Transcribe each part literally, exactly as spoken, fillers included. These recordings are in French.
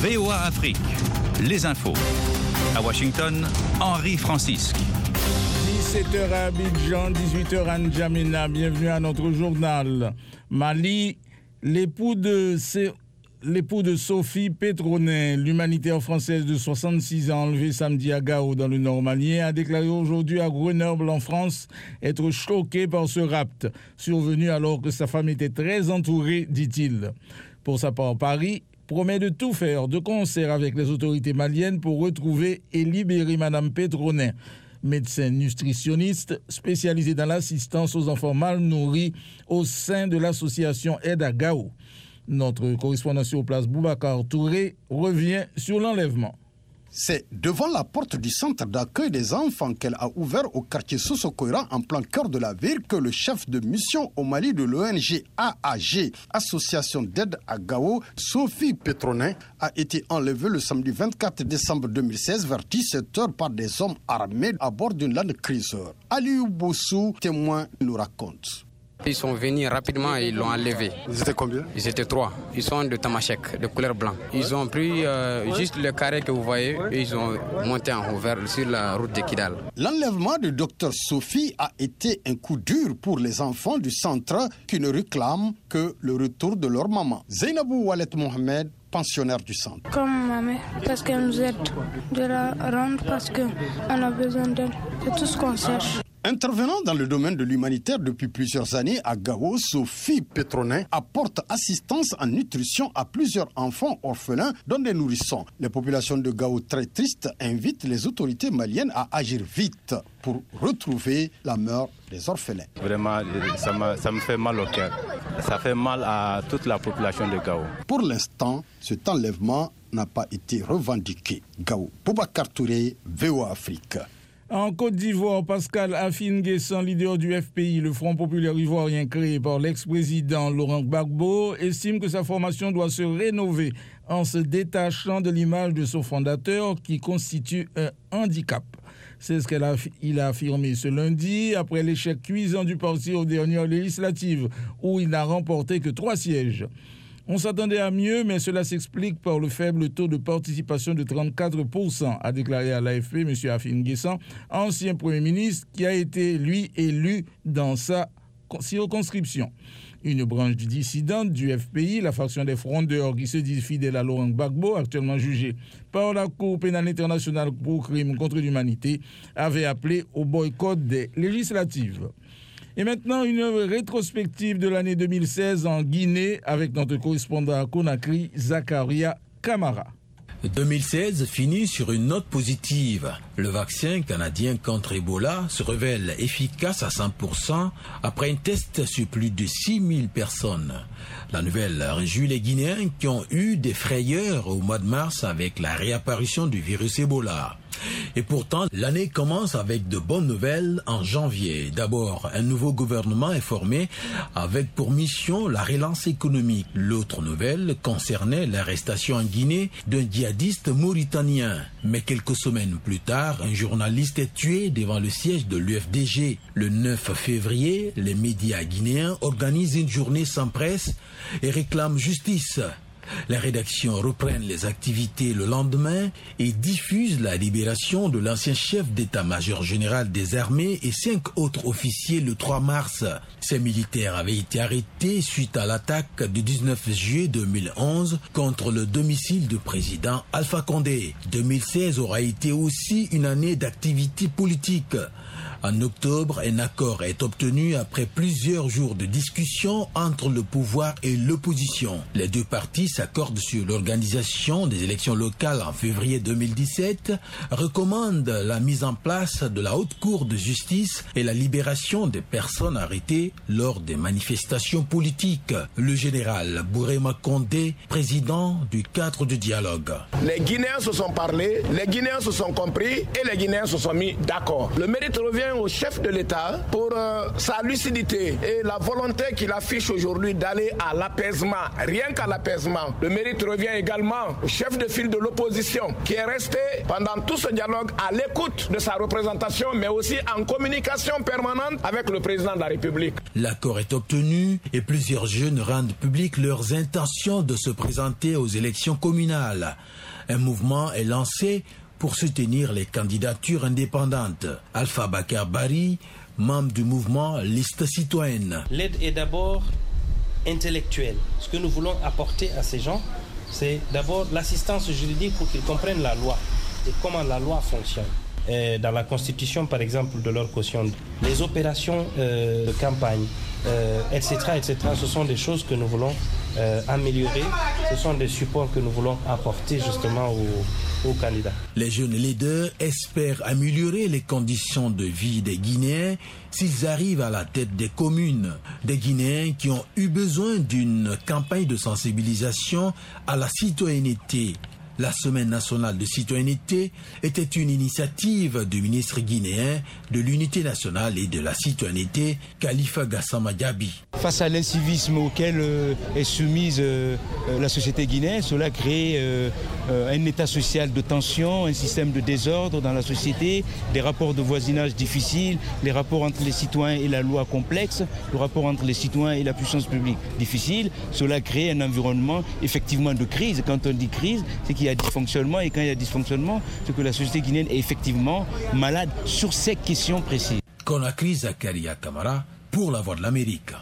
V O A Afrique, les infos. À Washington, Henri Francisque. dix-sept heures à Abidjan, dix-huit heures à N'Djamena. Bienvenue à notre journal. Mali, l'époux de, l'époux de Sophie Petronin, l'humanitaire française de soixante-six ans enlevée samedi à Gao dans le nord malien, a déclaré aujourd'hui à Grenoble en France être choqué par ce rapt, survenu alors que sa femme était très entourée, dit-il. Pour sa part, Paris promet de tout faire de concert avec les autorités maliennes pour retrouver et libérer Madame Petronin, médecin nutritionniste spécialisé dans l'assistance aux enfants mal nourris au sein de l'association Aide à Gao. Notre correspondant sur place, Boubacar Touré, revient sur l'enlèvement. C'est devant la porte du centre d'accueil des enfants qu'elle a ouvert au quartier Sosokoira, en plein cœur de la ville, que le chef de mission au Mali de l'O N G A A G, Association d'aide à Gao, Sophie Petronin, a été enlevée le samedi vingt-quatre décembre deux mille seize vers dix-sept heures par des hommes armés à bord d'une Land Cruiser. Aliou Boussou, témoin, nous raconte. Ils sont venus rapidement et ils l'ont enlevé. Ils étaient combien? Ils étaient trois. Ils sont de Tamashek, de couleur blanc. Ils ont pris euh, juste le carré que vous voyez et ils ont monté en haut vers, sur la route de Kidal. L'enlèvement du docteur Sophie a été un coup dur pour les enfants du centre qui ne réclament que le retour de leur maman. Zainabou Walet Mohamed, pensionnaire du centre. Comme ma mère, parce qu'elle nous aide de la rendre parce qu'on a besoin d'elle. C'est tout ce qu'on cherche. Intervenant dans le domaine de l'humanitaire depuis plusieurs années à Gao, Sophie Petronin apporte assistance en nutrition à plusieurs enfants orphelins, dont des nourrissons. Les populations de Gao, très tristes, invitent les autorités maliennes à agir vite pour retrouver la mère des orphelins. Vraiment, ça, ça me fait mal au cœur. Ça fait mal à toute la population de Gao. Pour l'instant, cet enlèvement n'a pas été revendiqué. Gao, Boubacar Touré, V O A Afrique. En Côte d'Ivoire, Pascal Afine-Guessan, leader du F P I, le Front populaire ivoirien créé par l'ex-président Laurent Gbagbo, estime que sa formation doit se rénover en se détachant de l'image de son fondateur qui constitue un handicap. C'est ce qu'il a, il a affirmé ce lundi après l'échec cuisant du parti aux dernières législatives où il n'a remporté que trois sièges. On s'attendait à mieux, mais cela s'explique par le faible taux de participation de trente-quatre pour cent, a déclaré à l'A F P M. Afine-Guessan, ancien Premier ministre qui a été, lui, élu dans sa circonscription. Une branche dissidente du F P I, la faction des frondeurs qui se dit fidèle à Laurent Gbagbo, actuellement jugé par la Cour pénale internationale pour crimes contre l'humanité, avait appelé au boycott des législatives. Et maintenant, une rétrospective de l'année deux mille seize en Guinée avec notre correspondant à Conakry, Zakaria Kamara. deux mille seize finit sur une note positive. Le vaccin canadien contre Ebola se révèle efficace à cent pour cent après un test sur plus de six mille personnes. La nouvelle réjouit les Guinéens qui ont eu des frayeurs au mois de mars avec la réapparition du virus Ebola. Et pourtant, l'année commence avec de bonnes nouvelles en janvier. D'abord, un nouveau gouvernement est formé avec pour mission la relance économique. L'autre nouvelle concernait l'arrestation en Guinée d'un djihadiste mauritanien. Mais quelques semaines plus tard, un journaliste est tué devant le siège de l'U F D G. Le neuf février, les médias guinéens organisent une journée sans presse et réclament justice. Les rédactions reprennent les activités le lendemain et diffusent la libération de l'ancien chef d'état-major général des armées et cinq autres officiers le trois mars. Ces militaires avaient été arrêtés suite à l'attaque du dix-neuf juillet deux mille onze contre le domicile du président Alpha Condé. deux mille seize aura été aussi une année d'activité politique. En octobre, un accord est obtenu après plusieurs jours de discussion entre le pouvoir et l'opposition. Les deux partis s'accordent sur l'organisation des élections locales en février deux mille dix-sept, recommandent la mise en place de la haute cour de justice et la libération des personnes arrêtées lors des manifestations politiques. Le général Bourema Condé, président du cadre de dialogue. Les Guinéens se sont parlé, les Guinéens se sont compris et les Guinéens se sont mis d'accord. Le mérite revient bien au chef de l'État pour euh, sa lucidité et la volonté qu'il affiche aujourd'hui d'aller à l'apaisement, rien qu'à l'apaisement. Le mérite revient également au chef de file de l'opposition qui est resté pendant tout ce dialogue à l'écoute de sa représentation, mais aussi en communication permanente avec le président de la République. L'accord est obtenu et plusieurs jeunes rendent public leurs intentions de se présenter aux élections communales. Un mouvement est lancé pour soutenir les candidatures indépendantes. Alpha Bakar Bari, membre du mouvement Liste citoyenne. L'aide est d'abord intellectuelle. Ce que nous voulons apporter à ces gens, c'est d'abord l'assistance juridique pour qu'ils comprennent la loi et comment la loi fonctionne. Et dans la constitution, par exemple, de leur caution, les opérations euh, de campagne, euh, et cetera, et cetera, ce sont des choses que nous voulons euh, améliorer. Ce sont des supports que nous voulons apporter justement aux, aux candidats. Les jeunes leaders espèrent améliorer les conditions de vie des Guinéens s'ils arrivent à la tête des communes. Des Guinéens qui ont eu besoin d'une campagne de sensibilisation à la citoyenneté. La Semaine nationale de citoyenneté était une initiative du ministre guinéen de l'Unité nationale et de la citoyenneté, Khalifa Gassama Diaby. Face à l'incivisme auquel euh, est soumise euh, la société guinéenne, cela crée euh, euh, un état social de tension, un système de désordre dans la société, des rapports de voisinage difficiles, les rapports entre les citoyens et la loi complexes, le rapport entre les citoyens et la puissance publique difficile. Cela crée un environnement effectivement de crise. Quand on dit crise, c'est qu'il y a dysfonctionnement, et quand il y a dysfonctionnement, c'est que la société guinéenne est effectivement malade sur ces questions précises. Conakry, Zakaria Kamara pour la Voix de l'Amérique.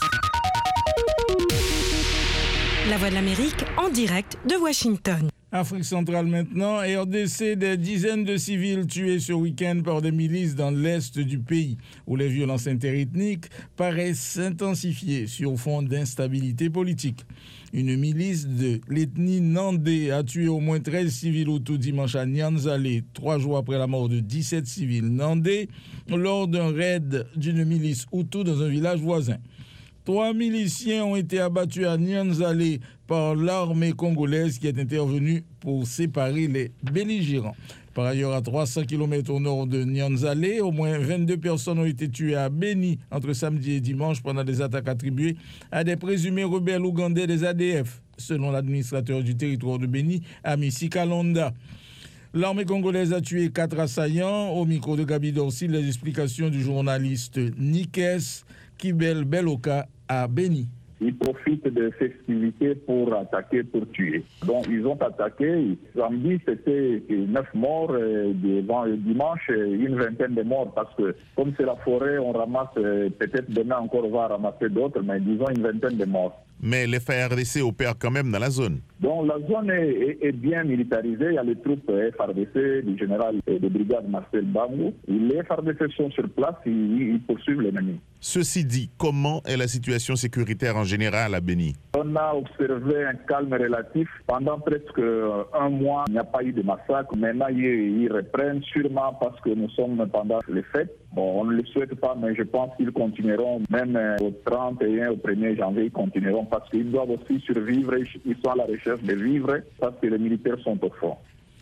La Voix de l'Amérique en direct de Washington. Afrique centrale maintenant, R D C, des dizaines de civils tués ce week-end par des milices dans l'est du pays, où les violences interethniques paraissent s'intensifier sur fond d'instabilité politique. Une milice de l'ethnie Nandé a tué au moins treize civils Hutus dimanche à Nyanzale, trois jours après la mort de dix-sept civils Nandé, lors d'un raid d'une milice Hutu dans un village voisin. Trois miliciens ont été abattus à Nyanzale par l'armée congolaise qui est intervenue pour séparer les belligérants. Par ailleurs, à trois cents kilomètres au nord de Nyanzale, au moins vingt-deux personnes ont été tuées à Beni entre samedi et dimanche pendant des attaques attribuées à des présumés rebelles ougandais des A D F, selon l'administrateur du territoire de Beni, Amisi Kalonda. L'armée congolaise a tué quatre assaillants. Au micro de Gabi Dorsi, les explications du journaliste Nikes Kibel Beloka à Beni. Ils profitent de festivités pour attaquer, pour tuer. Donc ils ont attaqué. Samedi, c'était neuf morts. Et dimanche, une vingtaine de morts. Parce que comme c'est la forêt, on ramasse, peut-être demain encore on va ramasser d'autres, mais disons une vingtaine de morts. Mais les F A R D C opèrent quand même dans la zone. Donc la zone est, est, est bien militarisée. Il y a les troupes F A R D C, du général de brigade Marcel Bangou. Les F A R D C sont sur place, ils, ils poursuivent l'ennemi. Ceci dit, comment est la situation sécuritaire en général à Beni? On a observé un calme relatif. Pendant presque un mois, il n'y a pas eu de massacre. Maintenant, ils, ils reprennent sûrement parce que nous sommes pendant les fêtes. Bon, on ne le souhaite pas, mais je pense qu'ils continueront. Même au trente et un, au premier janvier, ils continueront parce qu'ils doivent aussi survivre. Ils sont à la recherche de vivre parce que les militaires sont au fond.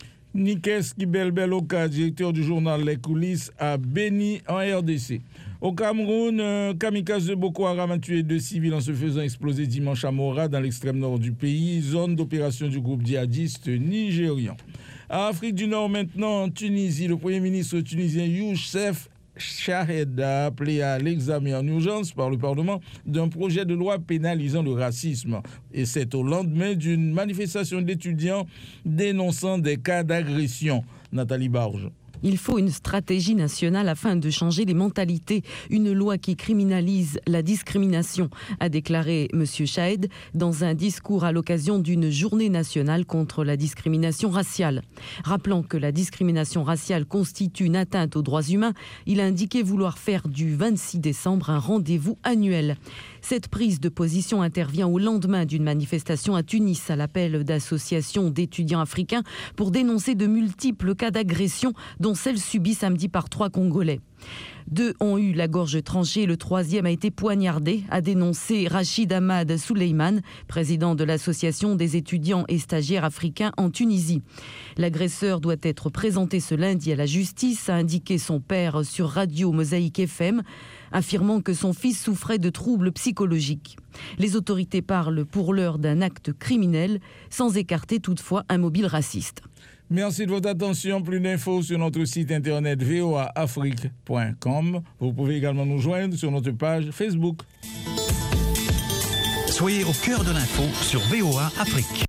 Nikes Kibel-Beloka, directeur du journal Les Coulisses à Beni en R D C. Au Cameroun, un kamikaze de Boko Haram a tué deux civils en se faisant exploser dimanche à Mora, dans l'extrême nord du pays, zone d'opération du groupe djihadiste nigérian. À Afrique du Nord maintenant, en Tunisie, le Premier ministre tunisien Youssef Chahed a appelé à l'examen en urgence par le Parlement d'un projet de loi pénalisant le racisme. Et c'est au lendemain d'une manifestation d'étudiants dénonçant des cas d'agression. Nathalie Barge. Il faut une stratégie nationale afin de changer les mentalités, une loi qui criminalise la discrimination, a déclaré M. Chahed dans un discours à l'occasion d'une journée nationale contre la discrimination raciale. Rappelant que la discrimination raciale constitue une atteinte aux droits humains, il a indiqué vouloir faire du vingt-six décembre un rendez-vous annuel. Cette prise de position intervient au lendemain d'une manifestation à Tunis à l'appel d'associations d'étudiants africains pour dénoncer de multiples cas d'agression dont celle subie samedi par trois Congolais. Deux ont eu la gorge tranchée, le troisième a été poignardé, a dénoncé Rachid Ahmad Souleyman, président de l'Association des étudiants et stagiaires africains en Tunisie. L'agresseur doit être présenté ce lundi à la justice, a indiqué son père sur Radio Mosaïque F M, affirmant que son fils souffrait de troubles psychologiques. Les autorités parlent pour l'heure d'un acte criminel, sans écarter toutefois un mobile raciste. Merci de votre attention. Plus d'infos sur notre site internet v o a afrique point com. Vous pouvez également nous joindre sur notre page Facebook. Soyez au cœur de l'info sur V O A Afrique.